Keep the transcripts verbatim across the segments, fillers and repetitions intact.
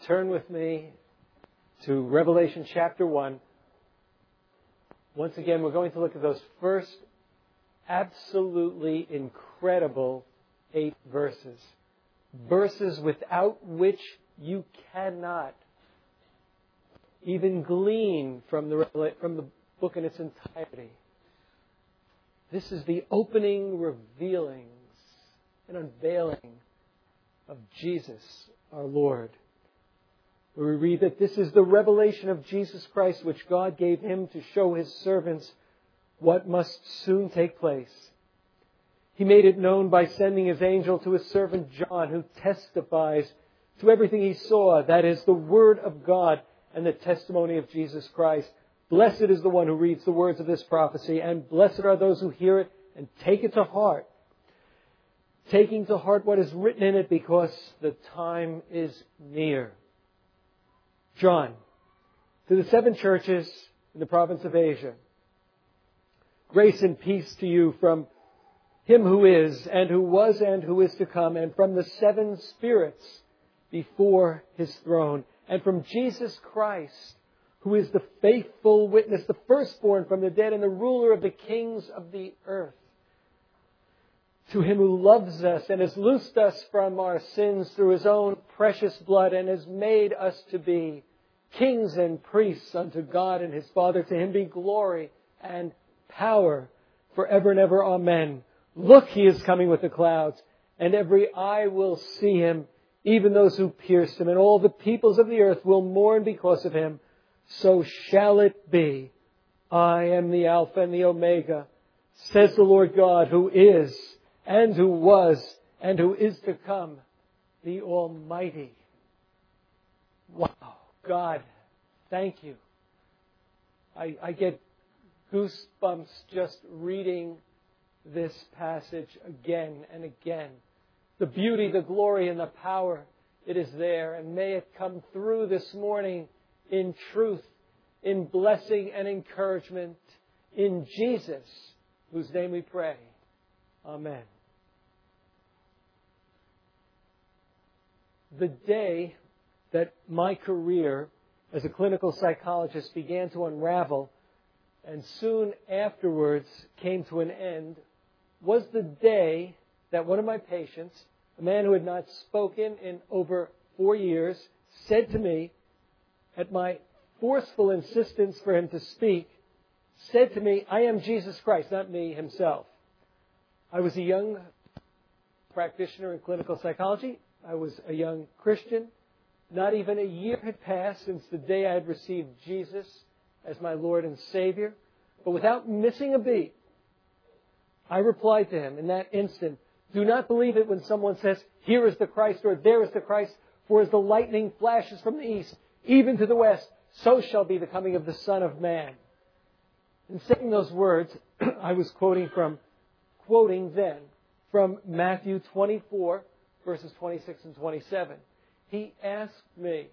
turn with me to Revelation chapter one. Once again, we're going to look at those first absolutely incredible eight verses. Verses without which you cannot even glean from the, from the book in its entirety. This is the opening revealings and unveiling of Jesus, our Lord. Where we read that this is the revelation of Jesus Christ which God gave Him to show His servants what must soon take place. He made it known by sending His angel to His servant John, who testifies to everything he saw, that is, the Word of God and the testimony of Jesus Christ. Blessed is the one who reads the words of this prophecy, and blessed are those who hear it and take it to heart. Taking to heart what is written in it, because the time is near. John, to the seven churches in the province of Asia, grace and peace to you from Him who is, and who was, and who is to come, and from the seven spirits before His throne, and from Jesus Christ, who is the faithful witness, the firstborn from the dead, and the ruler of the kings of the earth. To Him who loves us and has loosed us from our sins through His own precious blood, and has made us to be kings and priests unto God and His Father. To Him be glory and power forever and ever. Amen. Look, He is coming with the clouds, and every eye will see Him, even those who pierced Him, and all the peoples of the earth will mourn because of Him. So shall it be. I am the Alpha and the Omega, says the Lord God, who is, and who was, and who is to come, the Almighty. Wow. God, thank you. I, I get goosebumps just reading this passage again and again. The beauty, the glory, and the power, it is there. And may it come through this morning in truth, in blessing and encouragement, in Jesus, whose name we pray. Amen. The day that my career as a clinical psychologist began to unravel and soon afterwards came to an end was the day that one of my patients, a man who had not spoken in over four years, said to me, at my forceful insistence for him to speak, said to me, I am Jesus Christ, not me himself. I was a young practitioner in clinical psychology. I was a young Christian. Not even a year had passed since the day I had received Jesus as my Lord and Savior. But without missing a beat, I replied to him in that instant, do not believe it when someone says, here is the Christ, or there is the Christ, for as the lightning flashes from the east, even to the west, so shall be the coming of the Son of Man. In saying those words, I was quoting from, quoting then, from Matthew twenty-four, verses twenty-six and twenty-seven. He asked me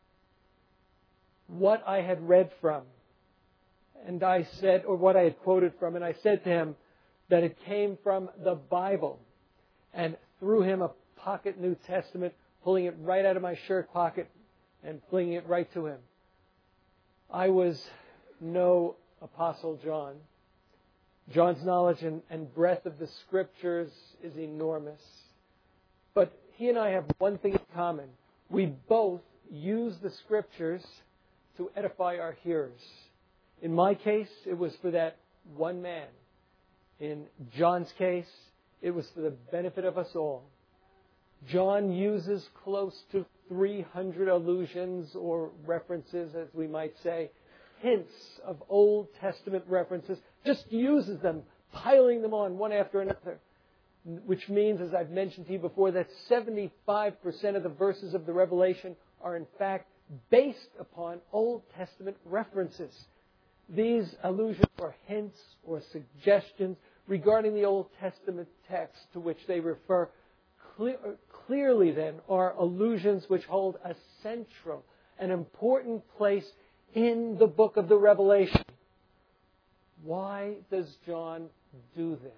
what I had read from, and I said, or what I had quoted from, and I said to him that it came from the Bible, and threw him a pocket New Testament, pulling it right out of my shirt pocket and flinging it right to him. I was no Apostle John. John's knowledge and, and breadth of the Scriptures is enormous. But he and I have one thing in common. We both use the Scriptures to edify our hearers. In my case, it was for that one man. In John's case, it was for the benefit of us all. John uses close to three hundred allusions or references, as we might say, hints of Old Testament references, just uses them, piling them on one after another. Which means, as I've mentioned to you before, that seventy-five percent of the verses of the Revelation are in fact based upon Old Testament references. These allusions or hints or suggestions regarding the Old Testament text to which they refer clear, clearly then are allusions which hold a central and important place in the book of the Revelation. Why does John do this?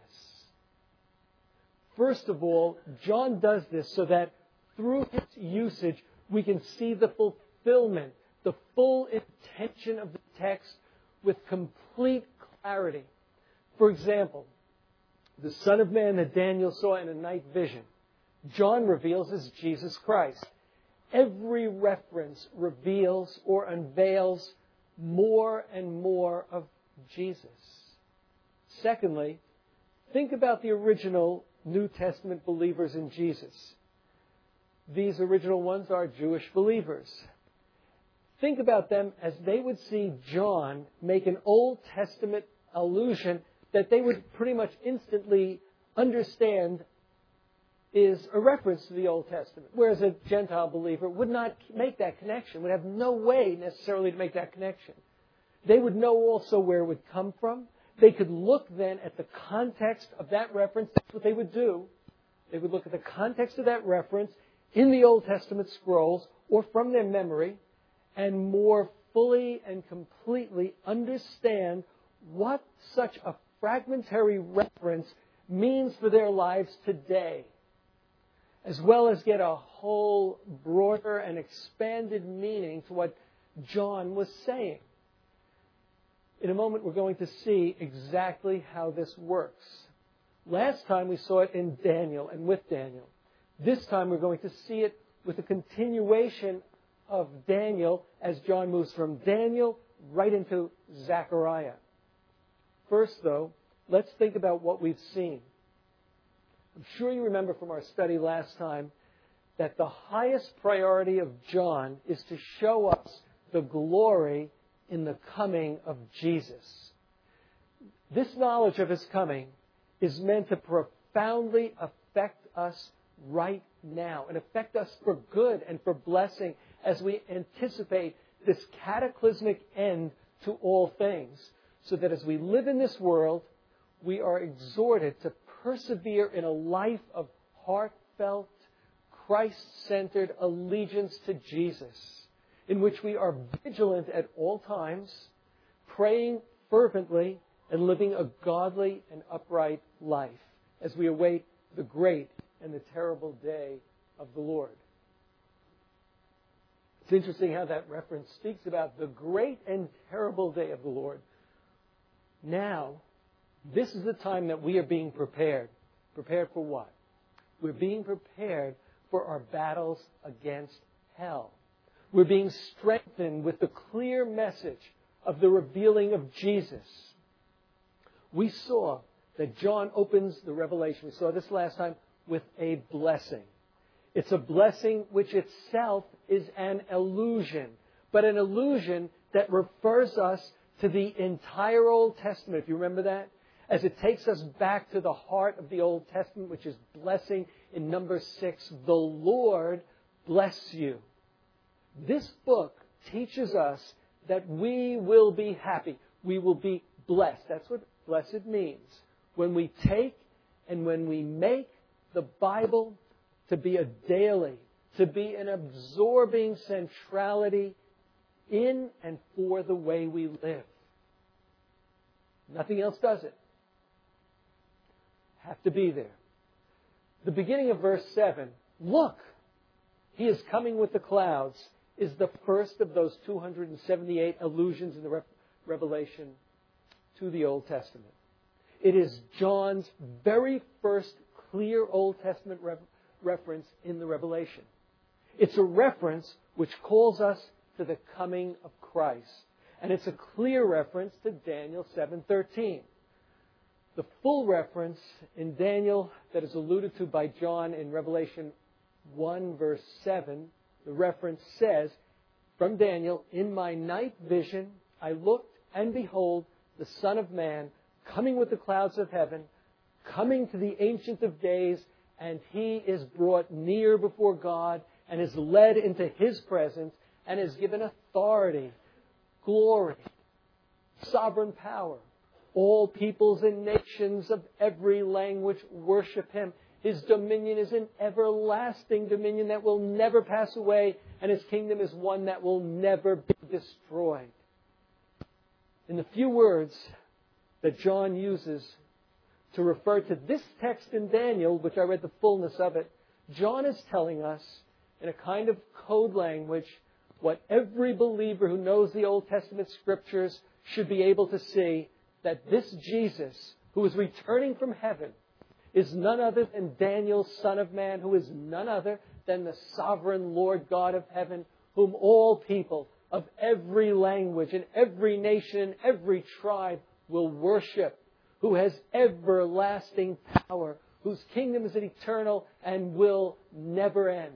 First of all, John does this so that through his usage, We can see the fulfillment, the full intention of the text with complete clarity. For example, the Son of Man that Daniel saw in a night vision, John reveals as Jesus Christ. Every reference reveals or unveils more and more of Jesus. Secondly, think about the original New Testament believers in Jesus. These original ones are Jewish believers. Think about them as they would see John make an Old Testament allusion that they would pretty much instantly understand is a reference to the Old Testament. Whereas a Gentile believer would not make that connection, would have no way necessarily to make that connection. They would know also where it would come from. They could look then at the context of that reference. That's what they would do. They would look at the context of that reference in the Old Testament scrolls or from their memory and more fully and completely understand what such a fragmentary reference means for their lives today, as well as get a whole broader and expanded meaning to what John was saying. In a moment, we're going to see exactly how this works. Last time we saw it in Daniel and with Daniel. This time we're going to see it with a continuation of Daniel as John moves from Daniel right into Zechariah. First, though, let's think about what we've seen. I'm sure you remember from our study last time that the highest priority of John is to show us the glory in the coming of Jesus. This knowledge of His coming is meant to profoundly affect us right now and affect us for good and for blessing as we anticipate this cataclysmic end to all things, so that as we live in this world, we are exhorted to persevere in a life of heartfelt, Christ-centered allegiance to Jesus, in which we are vigilant at all times, praying fervently, and living a godly and upright life as we await the great and the terrible day of the Lord. It's interesting how that reference speaks about the great and terrible day of the Lord. Now, this is the time that we are being prepared. Prepared for what? We're being prepared for our battles against hell. We're being strengthened with the clear message of the revealing of Jesus. We saw that John opens the Revelation, we saw this last time, with a blessing. It's a blessing which itself is an illusion, but an illusion that refers us to the entire Old Testament. If you remember that? As it takes us back to the heart of the Old Testament, which is blessing in number six, the Lord bless you. This book teaches us that we will be happy. We will be blessed. That's what blessed means. When we take and when we make the Bible to be a daily, to be an absorbing centrality in and for the way we live. Nothing else does it. Have to be there. The beginning of verse seven, look, He is coming with the clouds, is the first of those two hundred seventy-eight allusions in the Re- Revelation to the Old Testament. It is John's very first clear Old Testament re- reference in the Revelation. It's a reference which calls us to the coming of Christ. And it's a clear reference to Daniel seven thirteen. The full reference in Daniel that is alluded to by John in Revelation one verse seven, the reference says, from Daniel, in my night vision I looked, and behold, the Son of Man coming with the clouds of heaven, coming to the Ancient of Days, and He is brought near before God and is led into His presence and is given authority, glory, sovereign power. All peoples and nations of every language worship Him. His dominion is an everlasting dominion that will never pass away, and His kingdom is one that will never be destroyed. In the few words that John uses to refer to this text in Daniel, which I read the fullness of it, John is telling us in a kind of code language what every believer who knows the Old Testament Scriptures should be able to see, that this Jesus, who is returning from heaven, is none other than Daniel, Son of Man, who is none other than the sovereign Lord God of heaven, whom all people of every language and every nation, every tribe will worship, who has everlasting power, whose kingdom is eternal and will never end.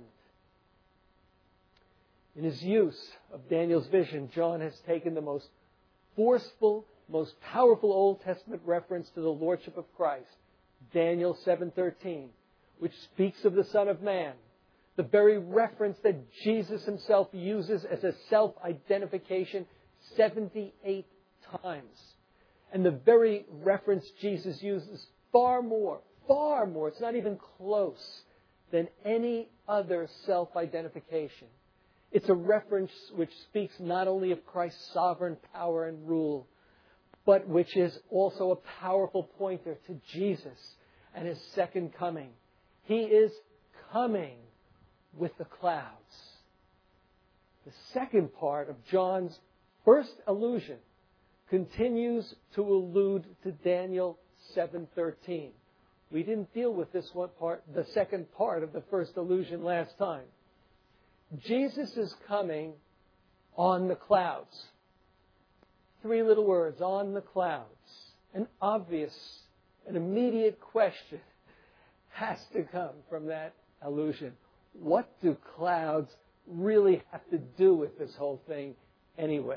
In his use of Daniel's vision, John has taken the most forceful, most powerful Old Testament reference to the Lordship of Christ, Daniel seven thirteen, which speaks of the Son of Man, the very reference that Jesus himself uses as a self-identification seventy-eight times. And the very reference Jesus uses far more, far more, it's not even close, than any other self-identification. It's a reference which speaks not only of Christ's sovereign power and rule, but which is also a powerful pointer to Jesus and his second coming. He is coming with the clouds. The second part of John's first allusion continues to allude to Daniel seven thirteen. We didn't deal with this one part, the second part of the first allusion last time. Jesus is coming on the clouds. Three little words, on the clouds. An obvious, an immediate question has to come from that allusion. What do clouds really have to do with this whole thing anyway?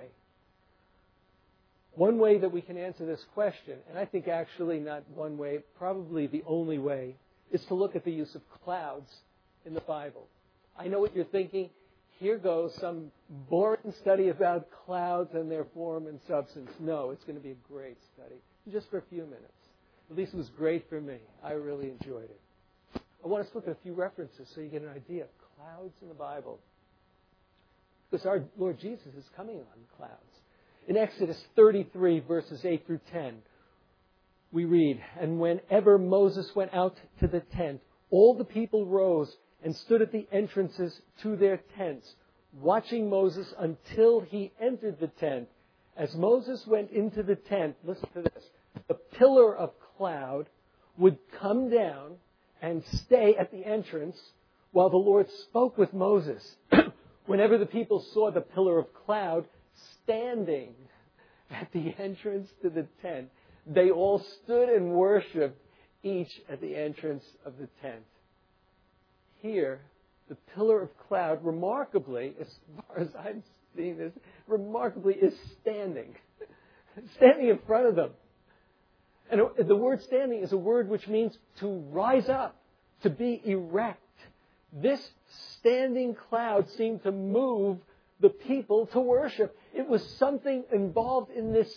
One way that we can answer this question, and I think actually not one way, probably the only way, is to look at the use of clouds in the Bible. I know what you're thinking. Here goes some boring study about clouds and their form and substance. No, it's going to be a great study. Just for a few minutes. At least it was great for me. I really enjoyed it. I want us to look at a few references so you get an idea of clouds in the Bible. Because our Lord Jesus is coming on clouds. In Exodus thirty-three, verses eight through ten, we read, "And whenever Moses went out to the tent, all the people rose and stood at the entrances to their tents, watching Moses until he entered the tent. As Moses went into the tent," listen to this, "the pillar of cloud would come down and stay at the entrance while the Lord spoke with Moses. Whenever the people saw the pillar of cloud standing at the entrance to the tent, they all stood and worshipped, each at the entrance of the tent." Here, the pillar of cloud, remarkably, as far as I'm seeing this, remarkably is standing. Standing in front of them. And the word standing is a word which means to rise up, to be erect. This standing cloud seemed to move the people to worship. It was something involved in this,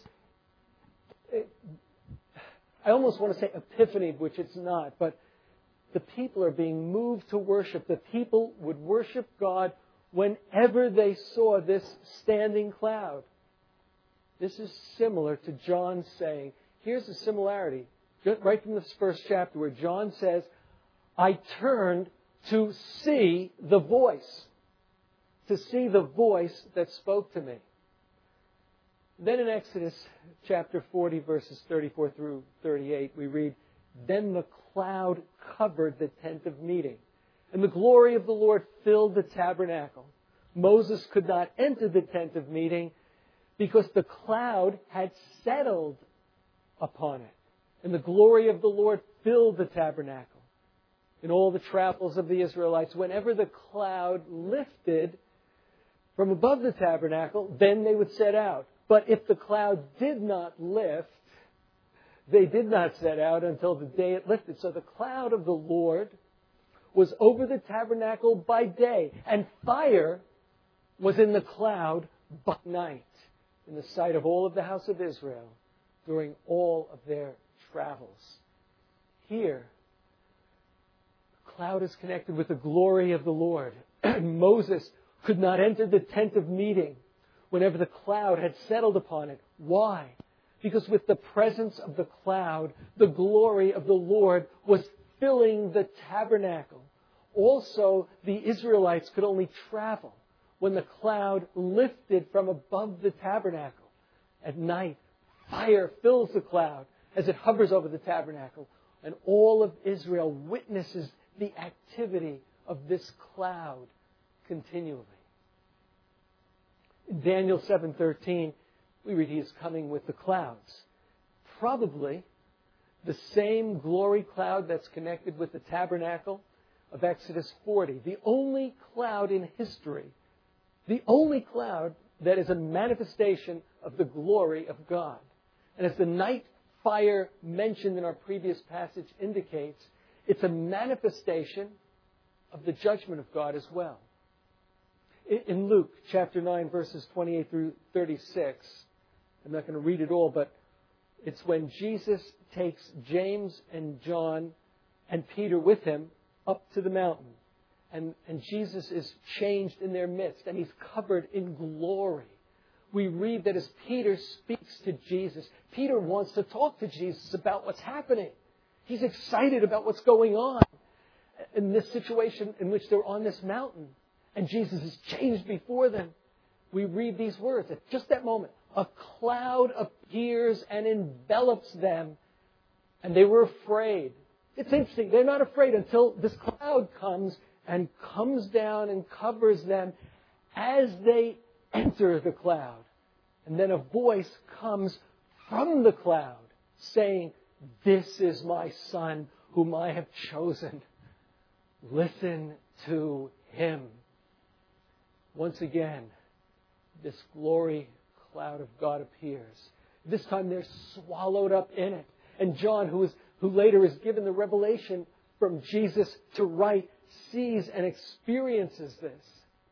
I almost want to say epiphany, which it's not, but the people are being moved to worship. The people would worship God whenever they saw this standing cloud. This is similar to John saying, here's the similarity, right from this first chapter where John says, "I turned to see the voice." To see the voice that spoke to me. Then in Exodus chapter forty, verses thirty-four through thirty-eight, we read, "Then the cloud covered the tent of meeting, and the glory of the Lord filled the tabernacle. Moses could not enter the tent of meeting because the cloud had settled upon it, and the glory of the Lord filled the tabernacle." In all the travels of the Israelites, whenever the cloud lifted from above the tabernacle, then they would set out. But if the cloud did not lift, they did not set out until the day it lifted. So the cloud of the Lord was over the tabernacle by day, and fire was in the cloud by night, in the sight of all of the house of Israel during all of their travels. Here, the cloud is connected with the glory of the Lord. Moses could not enter the tent of meeting whenever the cloud had settled upon it. Why? Because with the presence of the cloud, the glory of the Lord was filling the tabernacle. Also, the Israelites could only travel when the cloud lifted from above the tabernacle. At night, fire fills the cloud as it hovers over the tabernacle, and all of Israel witnesses the activity of this cloud continually. In Daniel seven thirteen, we read He is coming with the clouds. Probably the same glory cloud that's connected with the tabernacle of Exodus forty. The only cloud in history, the only cloud that is a manifestation of the glory of God. And as the night fire mentioned in our previous passage indicates, it's a manifestation of the judgment of God as well. In Luke chapter nine, verses twenty-eight through thirty-six, I'm not going to read it all, but it's when Jesus takes James and John and Peter with him up to the mountain. And, and Jesus is changed in their midst, and He's covered in glory. We read that as Peter speaks to Jesus, Peter wants to talk to Jesus about what's happening. He's excited about what's going on in this situation in which they're on this mountain. And Jesus is changed before them. We read these words. At just that moment, a cloud appears and envelops them. And they were afraid. It's interesting. They're not afraid until this cloud comes and comes down and covers them as they enter the cloud. And then a voice comes from the cloud saying, "This is my Son whom I have chosen. Listen to Him." Once again, this glory cloud of God appears. This time they're swallowed up in it. And John, who is who later is given the revelation from Jesus to write, sees and experiences this.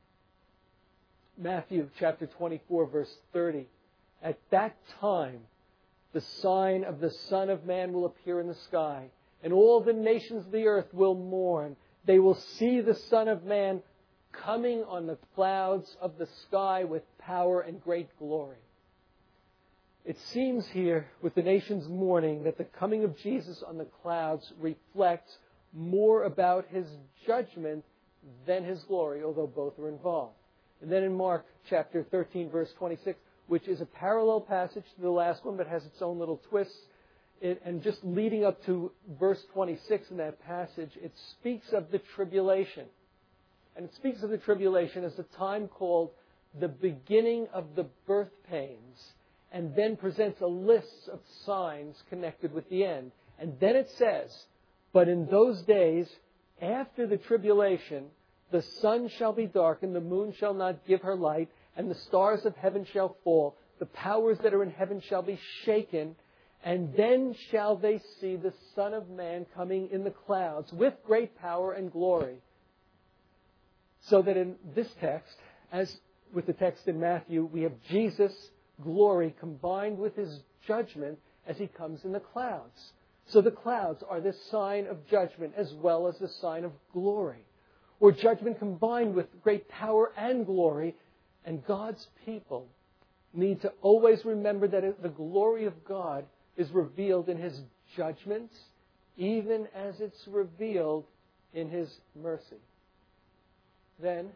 Matthew chapter twenty-four, verse thirty. At that time, the sign of the Son of Man will appear in the sky, and all the nations of the earth will mourn. They will see the Son of Man coming on the clouds of the sky with power and great glory. It seems here, with the nations mourning, that the coming of Jesus on the clouds reflects more about His judgment than His glory, although both are involved. And then in Mark chapter thirteen, verse twenty-six, which is a parallel passage to the last one, but has its own little twists, it, and just leading up to verse twenty-six in that passage, it speaks of the tribulation. And it speaks of the tribulation as a time called the beginning of the birth pains, and then presents a list of signs connected with the end. And then it says, "But in those days, after the tribulation, the sun shall be darkened, the moon shall not give her light, and the stars of heaven shall fall. The powers that are in heaven shall be shaken, and then shall they see the Son of Man coming in the clouds with great power and glory." So that in this text, as with the text in Matthew, we have Jesus' glory combined with His judgment as He comes in the clouds. So the clouds are this sign of judgment as well as the sign of glory, or judgment combined with great power and glory. And God's people need to always remember that the glory of God is revealed in His judgments, even as it's revealed in His mercy. Then,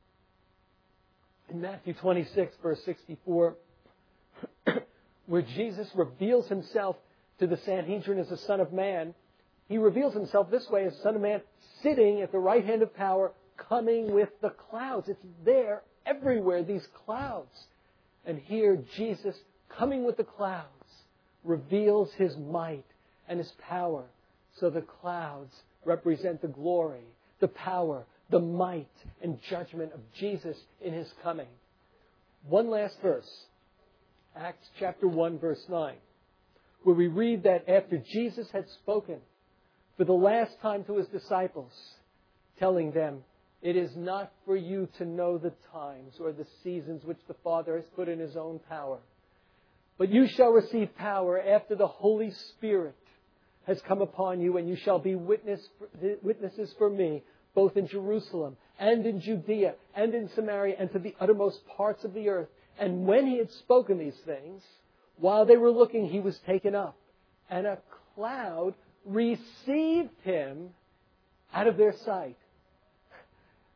in Matthew twenty-six, verse sixty-four, where Jesus reveals Himself to the Sanhedrin as the Son of Man, He reveals Himself this way as the Son of Man, sitting at the right hand of power, coming with the clouds. It's there everywhere, these clouds. And here, Jesus, coming with the clouds, reveals His might and His power. So the clouds represent the glory, the power, the might and judgment of Jesus in His coming. One last verse, Acts chapter one, verse nine, where we read that after Jesus had spoken for the last time to His disciples, telling them, "It is not for you to know the times or the seasons which the Father has put in His own power, but you shall receive power after the Holy Spirit has come upon you, and you shall be witness, witnesses for me, both in Jerusalem and in Judea and in Samaria and to the uttermost parts of the earth." And when He had spoken these things, while they were looking, He was taken up, and a cloud received Him out of their sight.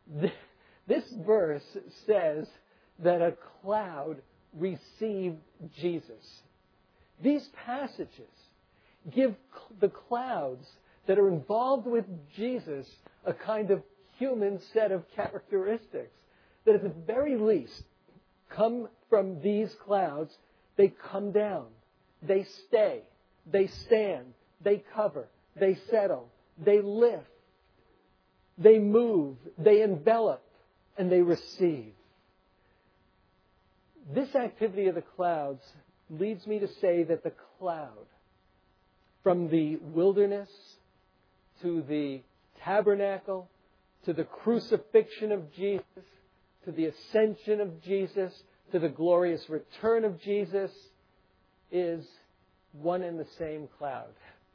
This verse says that a cloud received Jesus. These passages give the clouds that are involved with Jesus a kind of human set of characteristics that at the very least come from these clouds. They come down, they stay, they stand, they cover, they settle, they lift, they move, they envelop, and they receive. This activity of the clouds leads me to say that the cloud, from the wilderness to the tabernacle, to the crucifixion of Jesus, to the ascension of Jesus, to the glorious return of Jesus, is one and the same cloud.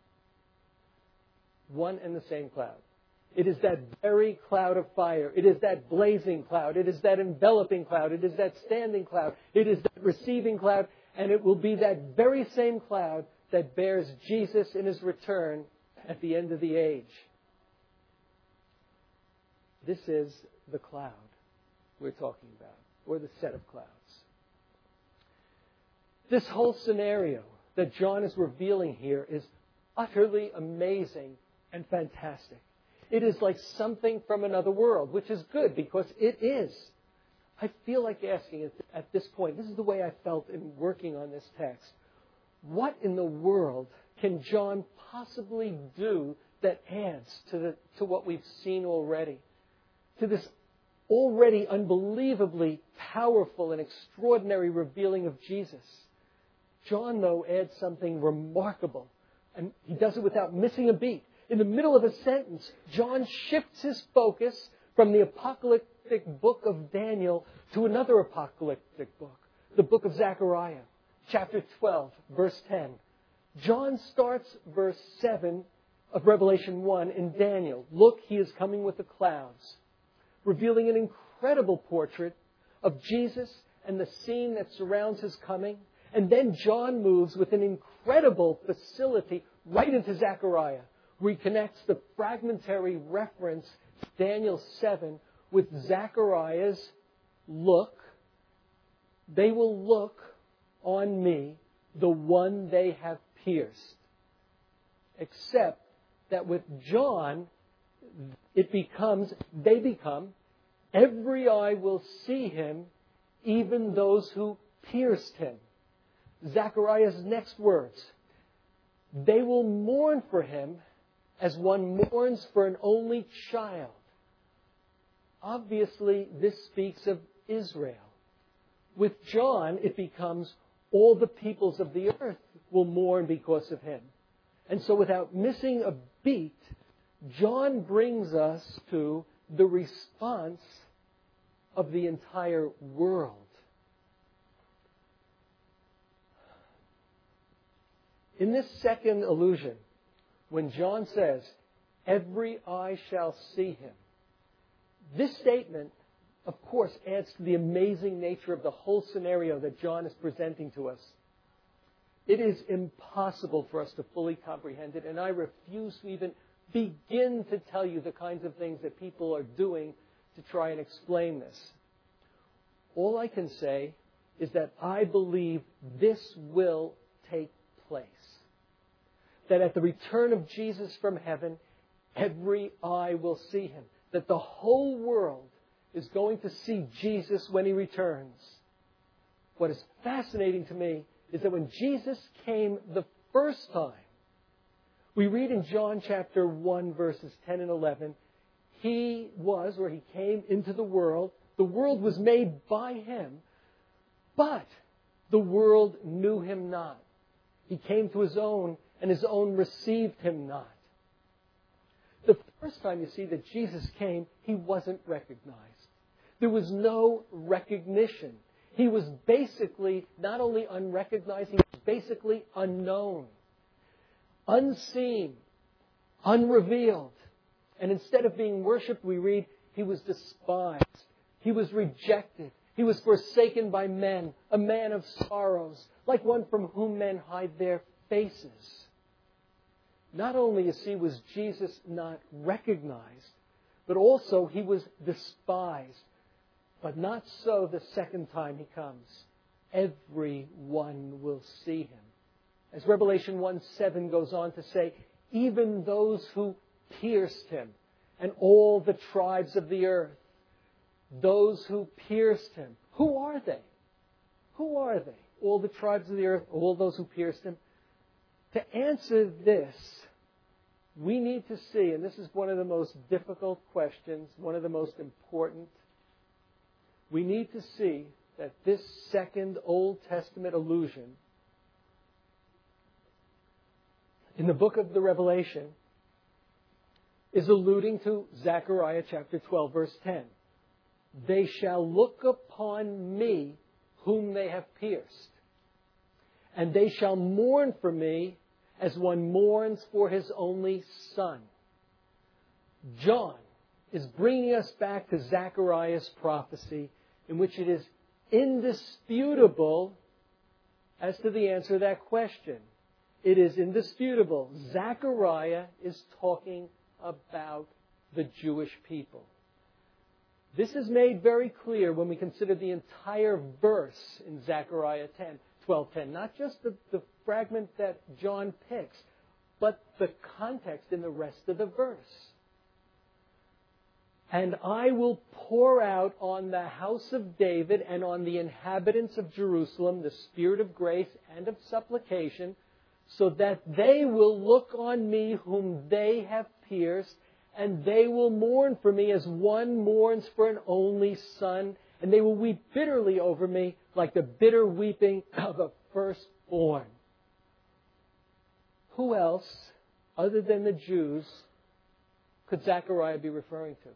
One and the same cloud. It is that very cloud of fire. It is that blazing cloud. It is that enveloping cloud. It is that standing cloud. It is that receiving cloud. And it will be that very same cloud that bears Jesus in His return at the end of the age. This is the cloud we're talking about, or the set of clouds. This whole scenario that John is revealing here is utterly amazing and fantastic. It is like something from another world, which is good because it is. I feel like asking at this point, this is the way I felt in working on this text. What in the world can John possibly do that adds to the, to what we've seen already? To this already unbelievably powerful and extraordinary revealing of Jesus. John, though, adds something remarkable. And he does it without missing a beat. In the middle of a sentence, John shifts his focus from the apocalyptic book of Daniel to another apocalyptic book, the book of Zechariah, chapter twelve, verse ten. John starts verse seven of Revelation one in Daniel. Look, he is coming with the clouds, revealing an incredible portrait of Jesus and the scene that surrounds His coming. And then John moves with an incredible facility right into Zechariah, where he connects the fragmentary reference to Daniel seven with Zechariah's look. They will look on me, the one they have pierced. Except that with John, it becomes, they become, every eye will see Him, even those who pierced Him. Zechariah's next words, they will mourn for Him as one mourns for an only child. Obviously, this speaks of Israel. With John, it becomes all the peoples of the earth will mourn because of Him. And so without missing a beat, John brings us to the response of the entire world. In this second allusion, when John says, every eye shall see Him, this statement, of course, adds to the amazing nature of the whole scenario that John is presenting to us. It is impossible for us to fully comprehend it, and I refuse to even begin to tell you the kinds of things that people are doing to try and explain this. All I can say is that I believe this will take place. That at the return of Jesus from heaven, every eye will see Him. That the whole world is going to see Jesus when He returns. What is fascinating to me is that when Jesus came the first time, we read in John chapter one, verses ten and eleven, He was, or He came into the world. The world was made by Him, but the world knew Him not. He came to His own, and His own received Him not. The first time you see that Jesus came, He wasn't recognized. There was no recognition. He was basically not only unrecognized, He was basically unknown, unseen, unrevealed. And instead of being worshipped, we read, He was despised. He was rejected. He was forsaken by men, a man of sorrows, like one from whom men hide their faces. Not only, you see, was Jesus not recognized, but also he was despised. But not so the second time he comes. Everyone will see him. As Revelation one seven goes on to say, even those who pierced him, and all the tribes of the earth, those who pierced him. Who are they? Who are they? All the tribes of the earth, all those who pierced him. To answer this, we need to see, and this is one of the most difficult questions, one of the most important, we need to see that this second Old Testament allusion in the book of the Revelation is alluding to Zechariah chapter twelve, verse ten. They shall look upon me whom they have pierced, and they shall mourn for me as one mourns for his only son. John is bringing us back to Zechariah's prophecy, in which it is indisputable as to the answer to that question. It is indisputable. Zechariah is talking about the Jewish people. This is made very clear when we consider the entire verse in Zechariah twelve ten. Not just the, the fragment that John picks, but the context in the rest of the verse. And I will pour out on the house of David and on the inhabitants of Jerusalem the spirit of grace and of supplication, so that they will look on me whom they have pierced, and they will mourn for me as one mourns for an only son, and they will weep bitterly over me like the bitter weeping of a firstborn. Who else, other than the Jews, could Zechariah be referring to?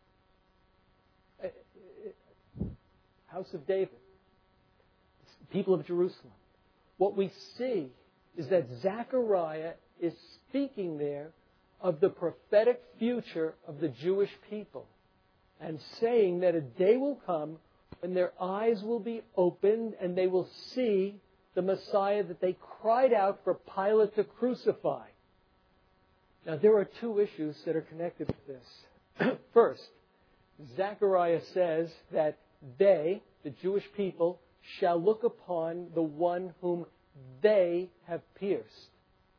House of David, people of Jerusalem. What we see is that Zechariah is speaking there of the prophetic future of the Jewish people and saying that a day will come when their eyes will be opened and they will see the Messiah that they cried out for Pilate to crucify. Now, there are two issues that are connected with this. First, Zechariah says that they, the Jewish people, shall look upon the one whom they have pierced.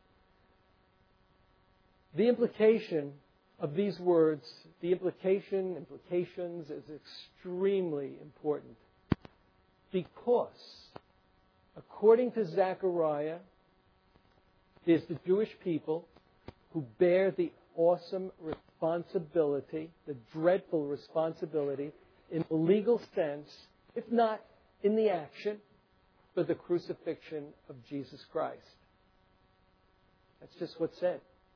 The implication of these words, the implication, implications, is extremely important. Because, according to Zechariah, there's the Jewish people who bear the awesome responsibility, the dreadful responsibility, in the legal sense, if not in the action, for the crucifixion of Jesus Christ. That's just what's said.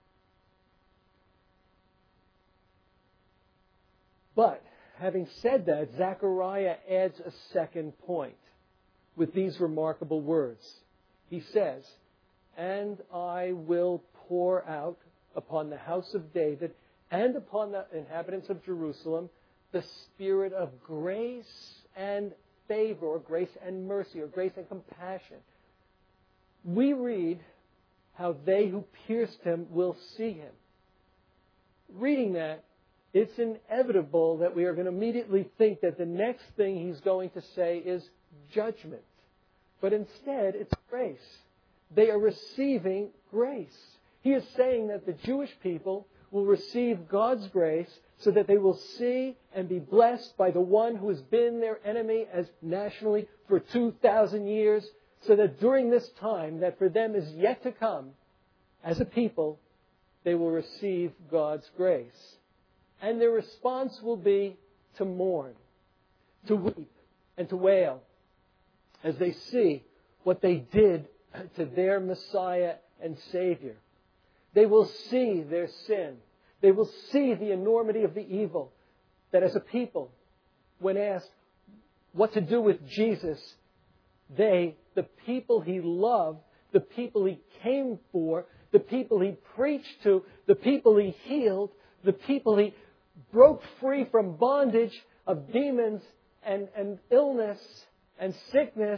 But, having said that, Zechariah adds a second point with these remarkable words. He says, and I will pour out upon the house of David and upon the inhabitants of Jerusalem the spirit of grace and favor, or grace and mercy, or grace and compassion. We read how they who pierced him will see him. Reading that, it's inevitable that we are going to immediately think that the next thing he's going to say is judgment. But instead, it's grace. They are receiving grace. He is saying that the Jewish people will receive God's grace so that they will see and be blessed by the one who has been their enemy as nationally for two thousand years, so that during this time that for them is yet to come, as a people, they will receive God's grace. And their response will be to mourn, to weep, and to wail as they see what they did to their Messiah and Savior. They will see their sin. They will see the enormity of the evil that as a people, when asked what to do with Jesus, they, the people he loved, the people he came for, the people he preached to, the people he healed, the people he broke free from bondage of demons and, and illness and sickness,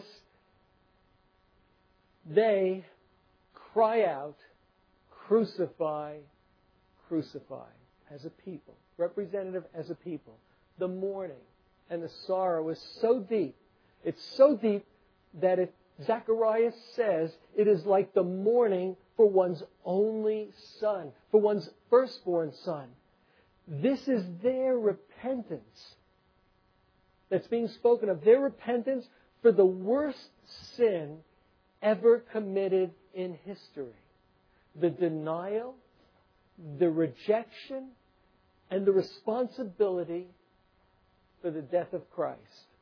they cry out, crucify, crucify, as a people. representative as a people. The mourning and the sorrow is so deep. It's so deep that it, Zechariah says it is like the mourning for one's only son, for one's firstborn son. This is their repentance that's being spoken of. Their repentance for the worst sin ever committed in history. The denial, the rejection, and the responsibility for the death of Christ.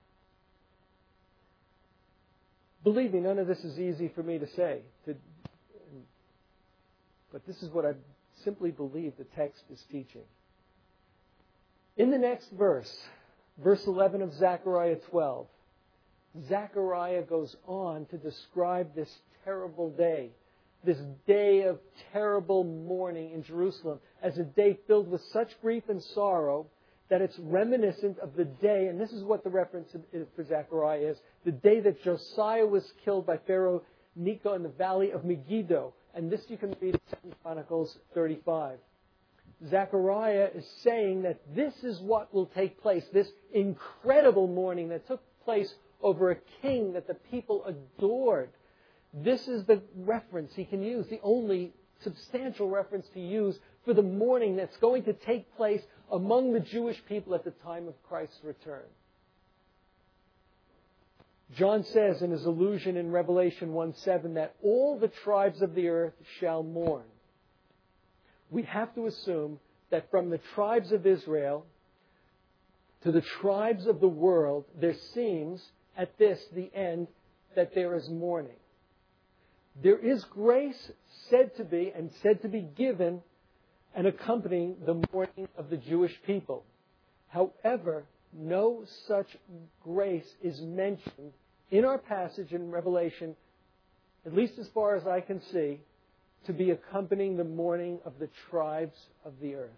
Believe me, none of this is easy for me to say. To, but this is what I simply believe the text is teaching. In the next verse, verse eleven of Zechariah twelve, Zechariah goes on to describe this terrible day, this day of terrible mourning in Jerusalem, as a day filled with such grief and sorrow that it's reminiscent of the day, and this is what the reference for Zechariah is, the day that Josiah was killed by Pharaoh Necho in the valley of Megiddo. And this you can read in Second Chronicles thirty-five. Zechariah is saying that this is what will take place, this incredible mourning that took place over a king that the people adored. This is the reference he can use, the only substantial reference to use for the mourning that's going to take place among the Jewish people at the time of Christ's return. John says in his allusion in Revelation one seven that all the tribes of the earth shall mourn. We have to assume that from the tribes of Israel to the tribes of the world, there seems, at this, the end, that there is mourning. There is grace said to be, and said to be given, and accompanying the mourning of the Jewish people. However, no such grace is mentioned in our passage in Revelation, at least as far as I can see, to be accompanying the mourning of the tribes of the earth.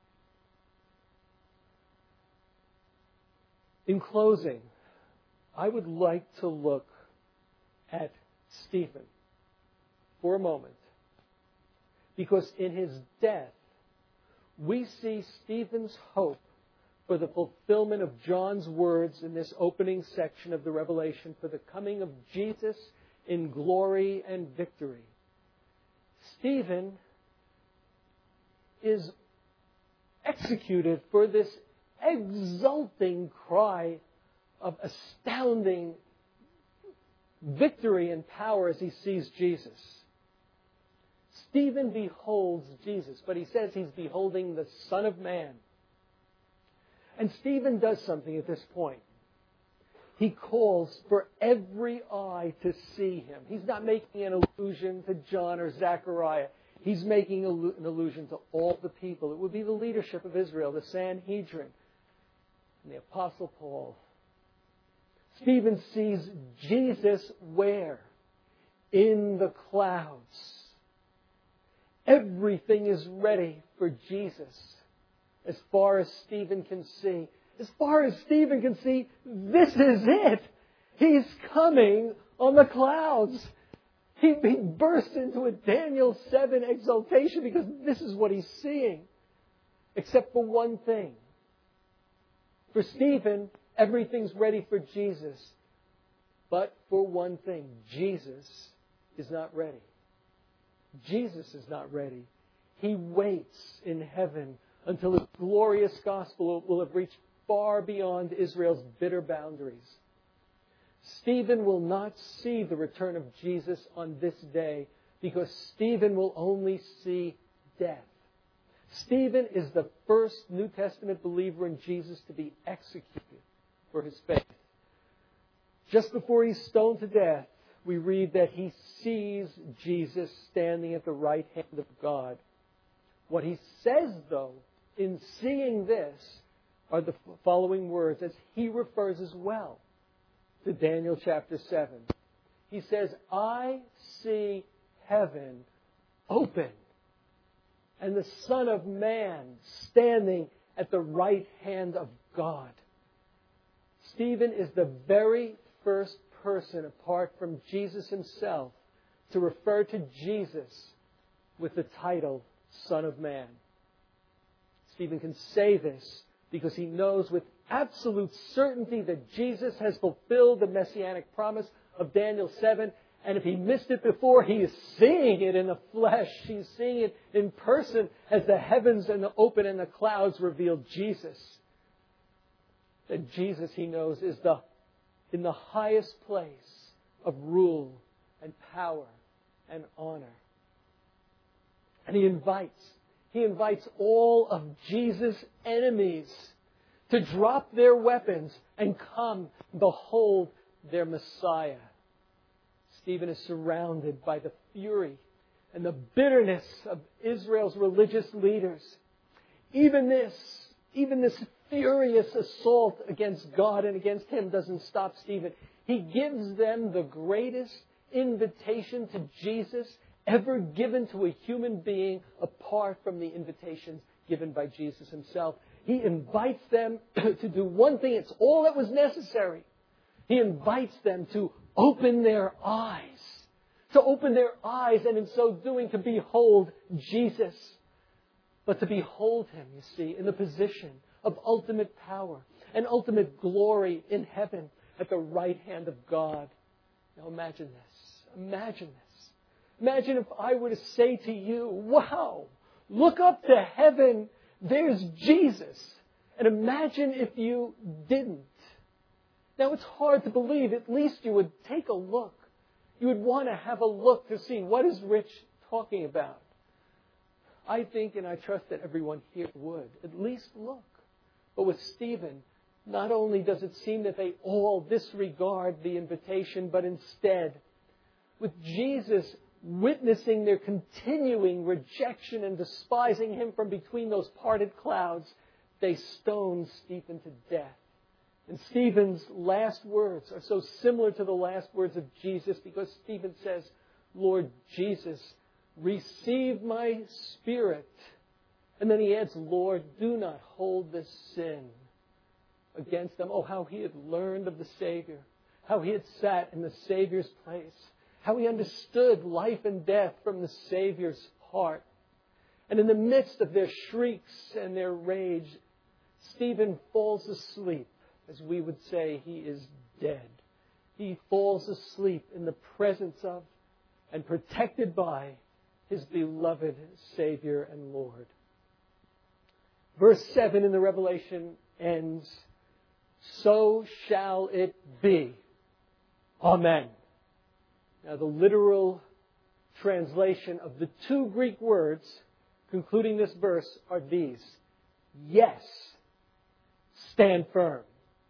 In closing, I would like to look at Stephen for a moment, because in his death, we see Stephen's hope for the fulfillment of John's words in this opening section of the Revelation for the coming of Jesus in glory and victory. Stephen is executed for this exulting cry of astounding victory and power as he sees Jesus. Stephen beholds Jesus, but he says he's beholding the Son of Man. And Stephen does something at this point. He calls for every eye to see him. He's not making an allusion to John or Zechariah. He's making an allusion to all the people. It would be the leadership of Israel, the Sanhedrin, and the Apostle Paul. Stephen sees Jesus where? In the clouds. Everything is ready for Jesus. As far as Stephen can see. As far as Stephen can see, this is it. He's coming on the clouds. He, he bursts into a Daniel seven exaltation because this is what he's seeing. Except for one thing. For Stephen, everything's ready for Jesus. But for one thing, Jesus is not ready. Jesus is not ready. He waits in heaven until His glorious gospel will have reached far beyond Israel's bitter boundaries. Stephen will not see the return of Jesus on this day because Stephen will only see death. Stephen is the first New Testament believer in Jesus to be executed for his faith. Just before he's stoned to death, we read that he sees Jesus standing at the right hand of God. What he says, though, in seeing this, are the following words, as he refers as well to Daniel chapter seven. He says, I see heaven open and the Son of Man standing at the right hand of God. Stephen is the very first person apart from Jesus himself to refer to Jesus with the title Son of Man. Stephen can say this because he knows with absolute certainty that Jesus has fulfilled the messianic promise of Daniel seven. And if he missed it before, he is seeing it in the flesh. He's seeing it in person as the heavens and the open and the clouds reveal Jesus. That Jesus, he knows, is the in the highest place of rule and power and honor. And he invites, he invites all of Jesus' enemies to drop their weapons and come behold their Messiah. Stephen is surrounded by the fury and the bitterness of Israel's religious leaders. Even this, even this furious assault against God and against him doesn't stop Stephen. He gives them the greatest invitation to Jesus ever given to a human being apart from the invitations given by Jesus himself. He invites them to do one thing. It's all that was necessary. He invites them to open their eyes. To open their eyes and in so doing to behold Jesus. But to behold him, you see, in the position of ultimate power and ultimate glory in heaven at the right hand of God. Now imagine this. Imagine this. Imagine if I were to say to you, wow, look up to heaven. There's Jesus. And imagine if you didn't. Now it's hard to believe. At least you would take a look. You would want to have a look to see what is Rich talking about. I think and I trust that everyone here would at least look. But with Stephen, not only does it seem that they all disregard the invitation, but instead, with Jesus witnessing their continuing rejection and despising him from between those parted clouds, they stone Stephen to death. And Stephen's last words are so similar to the last words of Jesus because Stephen says, Lord Jesus, receive my spirit. And then he adds, Lord, do not hold this sin against them. Oh, how he had learned of the Savior. How he had sat in the Savior's place. How he understood life and death from the Savior's heart. And in the midst of their shrieks and their rage, Stephen falls asleep. As we would say, he is dead. He falls asleep in the presence of and protected by his beloved Savior and Lord. Verse seven in the Revelation ends, so shall it be. Amen. Now the literal translation of the two Greek words concluding this verse are these. Yes. Stand firm.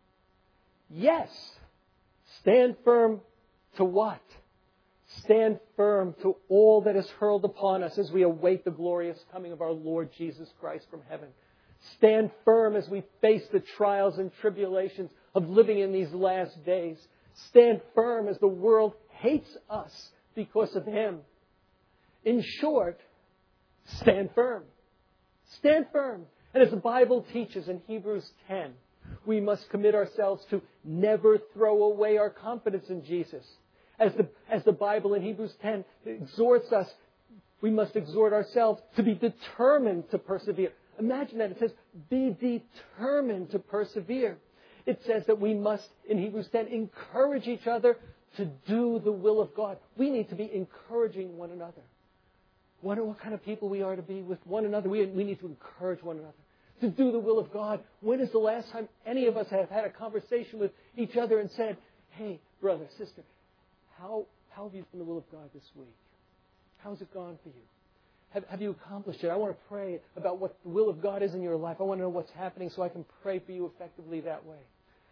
Yes. Stand firm to what? Stand firm to all that is hurled upon us as we await the glorious coming of our Lord Jesus Christ from heaven. Stand firm as we face the trials and tribulations of living in these last days. Stand firm as the world hates us because of Him. In short, stand firm. Stand firm. And as the Bible teaches in Hebrews ten, we must commit ourselves to never throw away our confidence in Jesus. As the, as the Bible in Hebrews ten exhorts us, we must exhort ourselves to be determined to persevere. Imagine that. It says, be determined to persevere. It says that we must, in Hebrews ten, encourage each other to do the will of God. We need to be encouraging one another. What, what kind of people we are to be with one another. We, we need to encourage one another to do the will of God. When is the last time any of us have had a conversation with each other and said, hey, brother, sister, how, how have you done the will of God this week? How's it gone for you? Have, have you accomplished it? I want to pray about what the will of God is in your life. I want to know what's happening so I can pray for you effectively that way.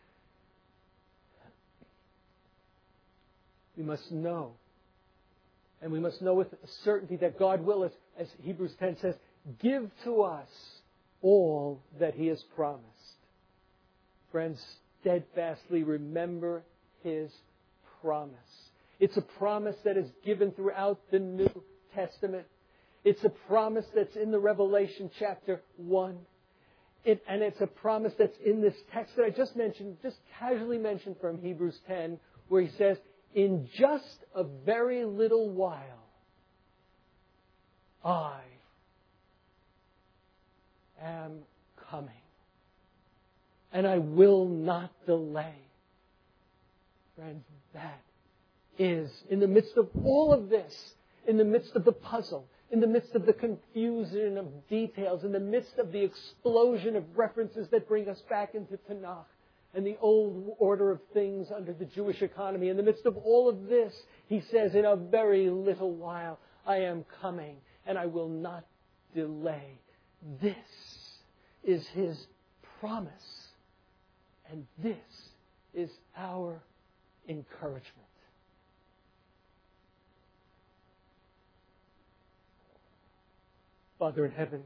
We must know. And we must know with certainty that God will, as, as Hebrews ten says, give to us all that He has promised. Friends, steadfastly remember His promise. It's a promise that is given throughout the New Testament. It's a promise that's in the Revelation chapter one. It, and it's a promise that's in this text that I just mentioned, just casually mentioned from Hebrews ten, where He says, in just a very little while, I am coming. And I will not delay. Friends, that is, in the midst of all of this, in the midst of the puzzle, in the midst of the confusion of details, in the midst of the explosion of references that bring us back into Tanakh and the old order of things under the Jewish economy, in the midst of all of this, He says, in a very little while, I am coming and I will not delay. This is His promise. And this is our encouragement. Father in heaven,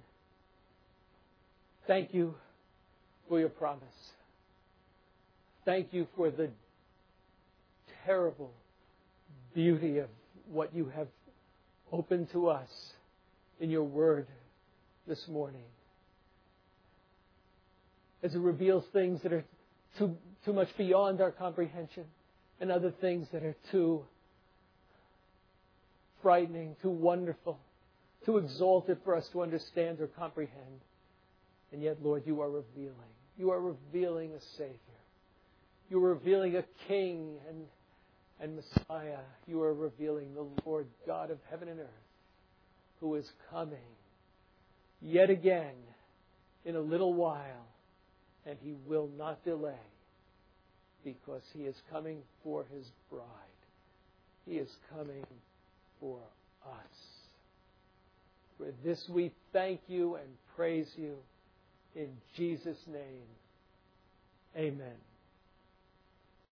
thank you for your promise. Thank you for the terrible beauty of what you have opened to us in your word this morning. As it reveals things that are too, too much beyond our comprehension and other things that are too frightening, too wonderful, too exalted for us to understand or comprehend. And yet, Lord, you are revealing. You are revealing a Savior. You are revealing a King and, and Messiah. You are revealing the Lord God of heaven and earth, who is coming yet again in a little while, and He will not delay, because He is coming for His bride. He is coming for us. For this we thank you and praise you in Jesus' name. Amen.